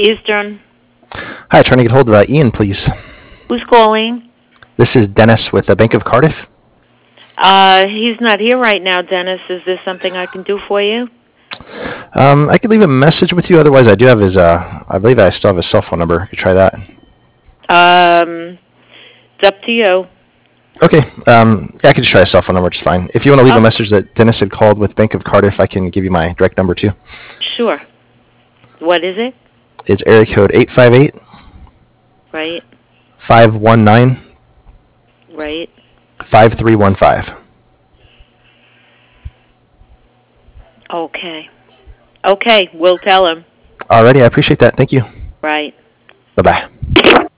Eastern. Hi, trying to get hold of Ian, please. Who's calling? This is Dennis with the Bank of Cardiff. He's not here right now, Dennis. Is there something I can do for you? I could leave a message with you. Otherwise, I do have his. I believe I still have his cell phone number. You could try that. It's up to you. Okay. Yeah, I could just try his cell phone number. It's fine. If you want to leave a message that Dennis had called with Bank of Cardiff, I can give you my direct number too. Sure. What is it? It's area code 858. Right. 519. Right. 5315. Okay. Okay, we'll tell him. Alrighty, I appreciate that. Thank you. Right. Bye-bye.